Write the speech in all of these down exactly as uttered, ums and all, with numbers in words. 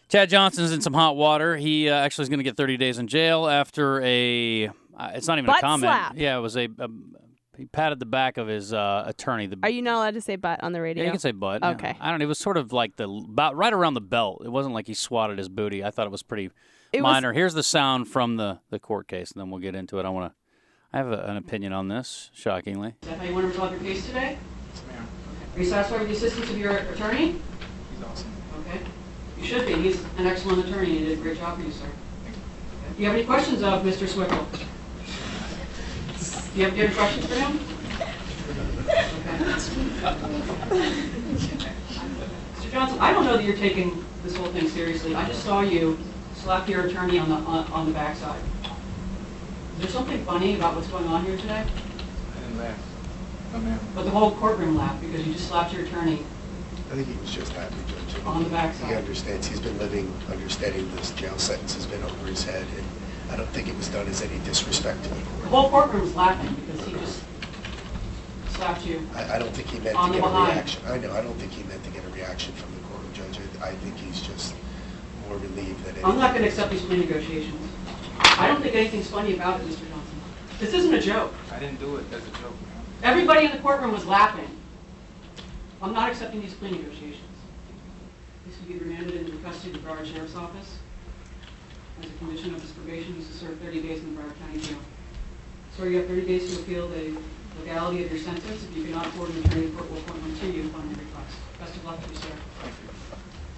Chad Johnson's in some hot water. He uh, actually is going to get thirty days in jail after a. Uh, it's not even butt a comment. slap. Yeah, it was a. a he patted the back of his uh, attorney. The, Are you not allowed to say butt on the radio? Yeah, you can say butt. Okay. Yeah. I don't know. It was sort of like the about right around the belt. It wasn't like he swatted his booty. I thought it was pretty It minor. was- Here's the sound from the, the court case, and then we'll get into it. I want to. I have a, an opinion on this. Shockingly. Is that how you want to resolve your case today? Yes, ma'am. Are you satisfied with the assistance of your attorney? He's awesome. Okay. You should be. He's an excellent attorney. He did a great job for you, sir. Okay. Do you have any questions of Mister Swickle? Do you have, do you have any questions for him? Okay. Mister Johnson, I don't know that you're taking this whole thing seriously. I just saw you slap your attorney on the on, on the backside. Is there something funny about what's going on here today? I didn't laugh. No, ma'am. But the whole courtroom laughed because you just slapped your attorney. I think he was just happy, Judge. On the backside. He understands. He's been living, understanding this jail sentence has been over his head, and I don't think it was done as any disrespect to the The court. whole courtroom was laughing because he just slapped you. I, I don't think he meant On to the get a behind. reaction. I know. I don't think he meant to get a reaction from the court, Judge. I, I think he's just more relieved than anything. I'm not going to accept these plea negotiations. I don't think anything's funny about it, Mister Johnson. This isn't a joke. I didn't do it as a joke, ma'am. Everybody in the courtroom was laughing. I'm not accepting these plea negotiations. This will be remanded into the custody of the Broward Sheriff's Office. As a condition of his probation, he's to serve thirty days in the Broward County Jail. Sir, you have thirty days to appeal the legality of your sentence. If you cannot afford an attorney, the court will appoint one to you upon your request. Best of luck to you, sir. Thank you.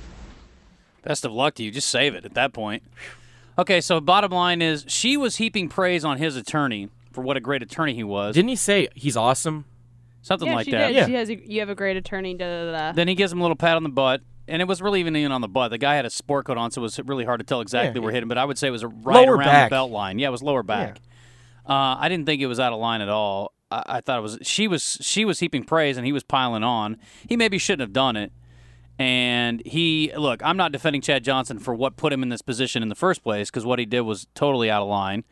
Best of luck to you. Just save it at that point. Okay, so bottom line is she was heaping praise on his attorney for what a great attorney he was. Didn't he say he's awesome? Something yeah, like she that. did. Yeah. She has. A, you have a great attorney. Da da da. Then he gives him a little pat on the butt, and it was really even in on the butt. The guy had a sport coat on, so it was really hard to tell exactly Yeah. where it hit him, but I would say it was right Lower around back. the belt line. Yeah, it was lower back. Uh, I didn't think it was out of line at all. I, I thought it was she was she was heaping praise, and he was piling on. He maybe shouldn't have done it. And he, look, I'm not defending Chad Johnson for what put him in this position in the first place, because what he did was totally out of line.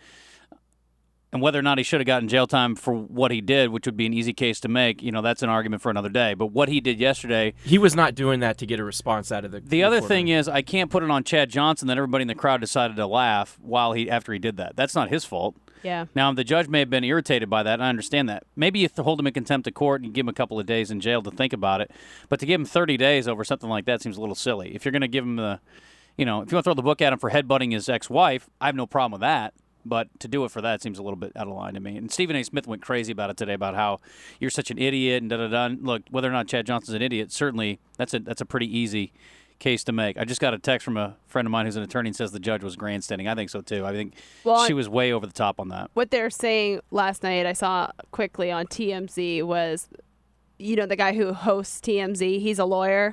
And whether or not he should have gotten jail time for what he did, which would be an easy case to make, you know, that's an argument for another day. But what he did yesterday, He was not doing that to get a response out of the. the other thing is, I can't put it on Chad Johnson that everybody in the crowd decided to laugh while he after he did that. That's not his fault. Yeah. Now, the judge may have been irritated by that, and I understand that. Maybe you have to hold him in contempt of court and give him a couple of days in jail to think about it. But to give him thirty days over something like that seems a little silly. If you're going to give him the, you know, if you want to throw the book at him for headbutting his ex-wife, I have no problem with that. But to do it for that seems a little bit out of line to me. And Stephen A. Smith went crazy about it today about how you're such an idiot and da-da-da. Look, whether or not Chad Johnson's an idiot, certainly that's a, that's a pretty easy case to make. I just got a text from a friend of mine who's an attorney and says the judge was grandstanding. I think so, too. I think Well, she was way over the top on that. What they're saying last night, I saw quickly on T M Z, was, you know, the guy who hosts T M Z, he's a lawyer,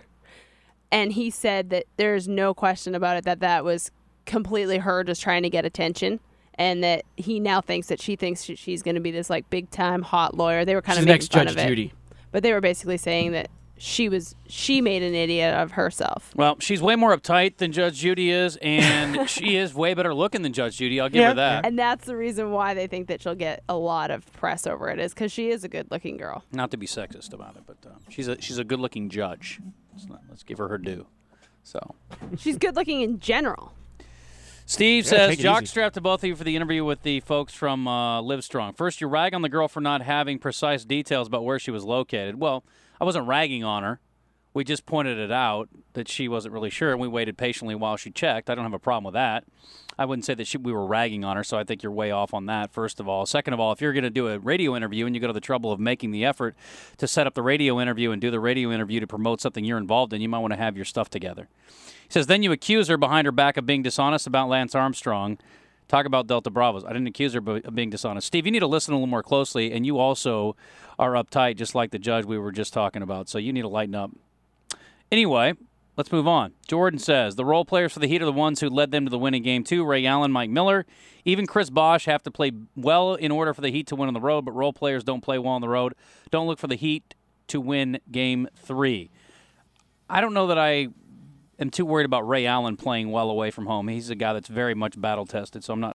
and he said that there's no question about it that that was completely her just trying to get attention, and that he now thinks that she thinks she- she's going to be this like big time hot lawyer. They were kind She's of the making next fun Judge of it, Judy. but they were basically saying that she was she made an idiot of herself. Well, she's way more uptight than Judge Judy is, and she is way better looking than Judge Judy. I'll give Yeah, her that. And that's the reason why they think that she'll get a lot of press over it, is because she is a good looking girl. Not to be sexist about it, but uh, she's a she's a good-looking judge. Let's, not, let's give her her due. So, She's good looking in general. Steve Yeah, says, take it jock easy. strap to both of you for the interview with the folks from uh, Livestrong. First, you rag on the girl for not having precise details about where she was located. Well, I wasn't ragging on her. We just pointed it out that she wasn't really sure, and we waited patiently while she checked. I don't have a problem with that. I wouldn't say that she, we were ragging on her, so I think you're way off on that, first of all. Second of all, if you're going to do a radio interview and you go to the trouble of making the effort to set up the radio interview and do the radio interview to promote something you're involved in, you might want to have your stuff together. He says, then you accuse her behind her back of being dishonest about Lance Armstrong. Talk about Delta Bravos. I didn't accuse her of being dishonest. Steve, you need to listen a little more closely, and you also are uptight, just like the judge we were just talking about, so you need to lighten up. Anyway, let's move on. Jordan says, the role players for the Heat are the ones who led them to the winning game two. Ray Allen, Mike Miller, even Chris Bosh have to play well in order for the Heat to win on the road, but role players don't play well on the road. Don't look for the Heat to win game three. I don't know that I am too worried about Ray Allen playing well away from home. He's a guy that's very much battle-tested, so I'm not